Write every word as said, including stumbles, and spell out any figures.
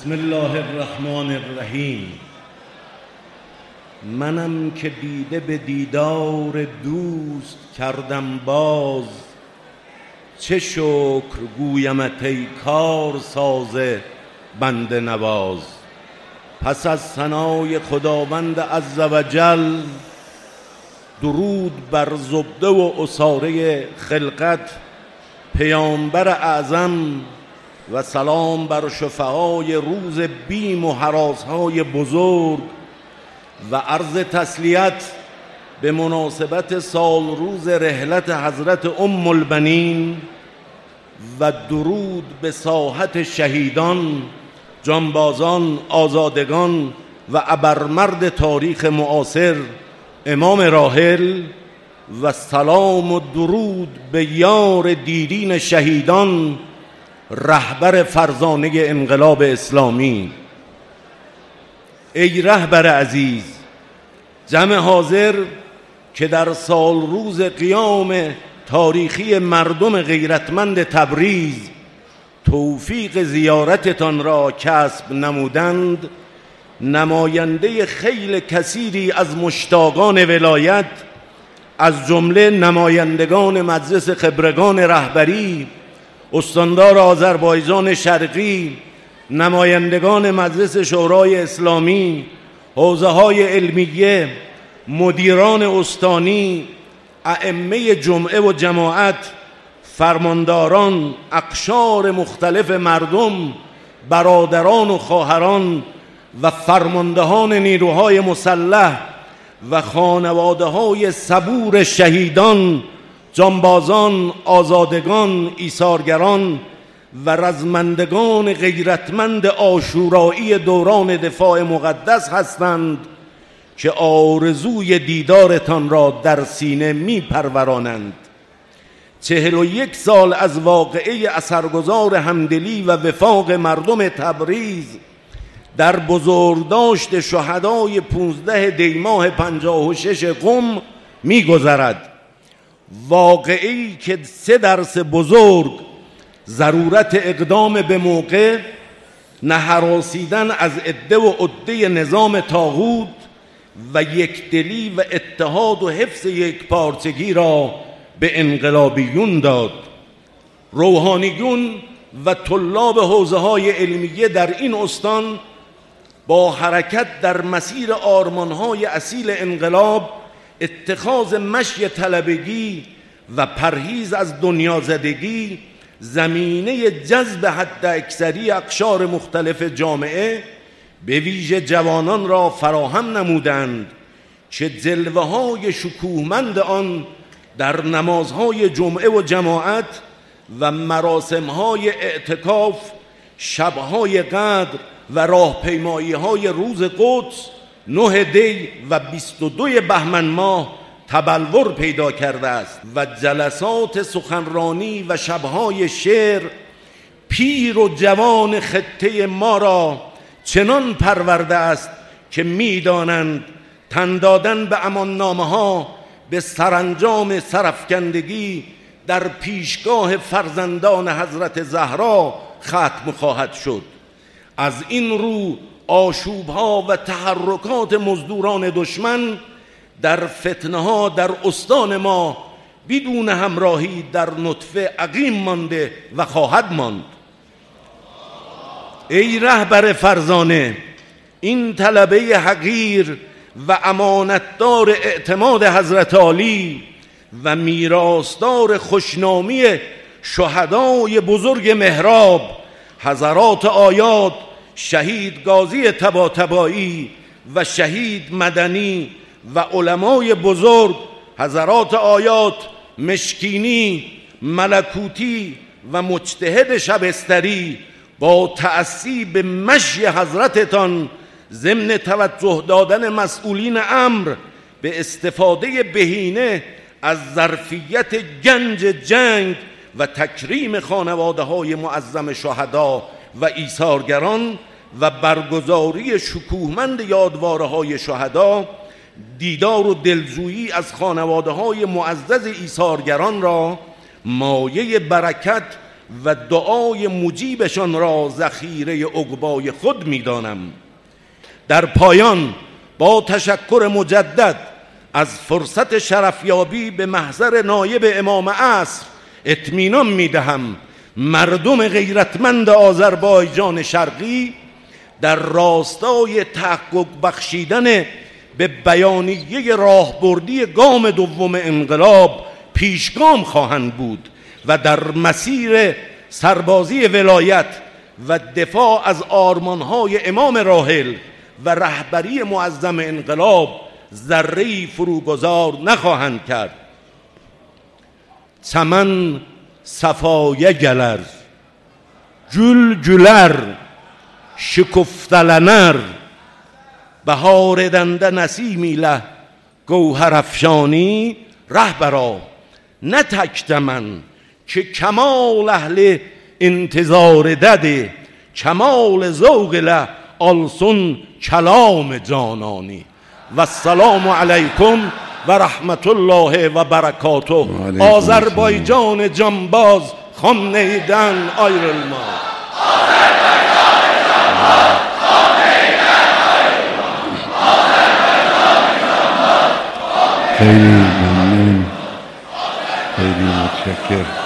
بسم الله الرحمن الرحیم. منم که دیده به دیدار دوست کردم باز، چه شکر گویمت ای کار ساز بنده نواز. پس از ثنای خداوند عزوجل، درود بر زبده و عصاره خلقت پیامبر اعظم و سلام بر شفعای روز بیم و هراسهای بزرگ و عرض تسلیت به مناسبت سال روز رحلت حضرت ام البنین و درود به ساحت شهیدان، جانبازان، آزادگان و ابرمرد تاریخ معاصر امام راحل و سلام و درود به یار دیرین شهیدان، رهبر فرزانه انقلاب اسلامی. ای رهبر عزیز، جمع حاضر که در سال روز قیام تاریخی مردم غیرتمند تبریز توفیق زیارتتان را کسب نمودند، نماینده خیل کثیری از مشتاقان ولایت، از جمله نمایندگان مجلس خبرگان رهبری، استاندار آذربایجان شرقی، نمایندگان مجلس شورای اسلامی، حوزه های علمیه، مدیران استانی، ائمه جمعه و جماعت، فرمانداران، اقشار مختلف مردم، برادران و خواهران و فرماندهان نیروهای مسلح و خانواده های صبور شهیدان، جانبازان، آزادگان، ایثارگران و رزمندگان غیرتمند عاشورایی دوران دفاع مقدس هستند که آرزوی دیدارتان را در سینه می پرورانند. چهل و یک سال از واقعه اثرگذار همدلی و وفاق مردم تبریز در بزرگداشت شهدای پونزده دی ماه پنجاه و شش قم می گذرد. واقعی که سه درس بزرگ، ضرورت اقدام به موقع، نهراسیدن از عده و عده نظام طاغوت و یکدلی و اتحاد و حفظ یکپارچگی را به انقلابیون داد. روحانیون و طلاب حوزه های علمیه در این استان با حرکت در مسیر آرمانهای اصیل انقلاب، اتخاذ مشی طلبگی و پرهیز از دنیا زدگی، زمینه جذب حد اکثری اقشار مختلف جامعه به ویژه جوانان را فراهم نمودند که جلوه های شکوهمند آن در نمازهای جمعه و جماعت و مراسمهای اعتکاف، شبهای قدر و راهپیمایی های روز قدس نه دی و بیست و دو بهمن ماه تبلور پیدا کرده است و جلسات سخنرانی و شبهای شعر پیر و جوان خطه ما را چنان پرورده است که می‌دانند تن دادن به اماننامه ها به سرانجام سرافکندگی در پیشگاه فرزندان حضرت زهرا ختم خواهد شد. از این رو آشوب‌ها و تحرکات مزدوران دشمن در فتنه‌ها در استان ما بدون همراهی در نطفه عقیم مانده و خواهد ماند. ای رهبر فرزانه، این طلبه حقیر و امانتدار اعتماد حضرت عالی و میراثدار خوشنامی شهدای بزرگ محراب حضرات آیات شهید غازی طباطبایی و شهید مدنی و علمای بزرگ حضرات آیات مشکینی، ملکوتی و مجتهد شبستری با تأسی به مشی حضرتتان ضمن توجه دادن مسئولین امر به استفاده بهینه از ظرفیت گنج جنگ و تکریم خانواده های معظم شهدا و ایثارگران و برگزاری شکوهمند یادواره های شهدا، دیدار و دلجویی از خانواده های معزز ایثارگران را مایه برکت و دعای مجیبشان را ذخیره عقبای خود می‌دانم. در پایان با تشکر مجدد از فرصت شرفیابی به محضر نایب امام عصر اطمینان می‌دهم مردم غیرتمند آذربایجان شرقی در راستای تحقق بخشیدن به بیانیه راهبردی گام دوم انقلاب پیشگام خواهند بود و در مسیر سربازی ولایت و دفاع از آرمانهای امام راحل و رهبری معظم انقلاب ذره‌ای فروگذار نخواهند کرد. چمن صفایه گلر، گل گلر، شکفتلنر، بهار دنده نسیمی له گوهر افشانی. رهبرا نه تک من که کمال اهل انتظار دده، کمال ذوق له آلسون کلام جانانی. و السلام علیکم و رحمت الله و برکاته. آذربایجان جانباز خامنه‌ای‌دن ayrılma. خیلی ممنون، خیلی متشکرم.